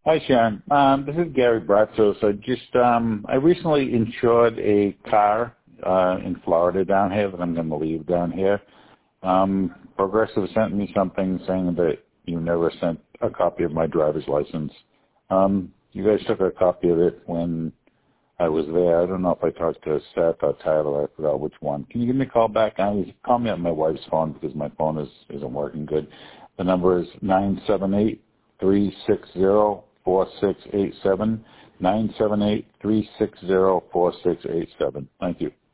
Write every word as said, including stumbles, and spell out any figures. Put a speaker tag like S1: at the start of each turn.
S1: Hi, Sharon. Um, this is Gary Bratzos. I just um, I recently insured a car uh, in Florida down here that I'm going to leave down here. Um, Progressive sent me something saying that you never sent a copy of my driver's license. Um, you guys took a copy of it when I was there. I don't know if I talked to Seth or Tyler. I forgot which one. Can you give me a call back? I was call me on my wife's phone because my phone is isn't working good. The number is nine seven eight three six zero four six eight seven. Nine seven eight three six zero four six eight seven. Thank you.